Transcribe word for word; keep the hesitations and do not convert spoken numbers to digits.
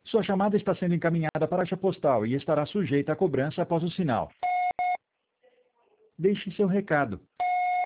Sua chamada está sendo encaminhada para a caixa postal e estará sujeita a cobrança após o sinal. Deixe seu recado.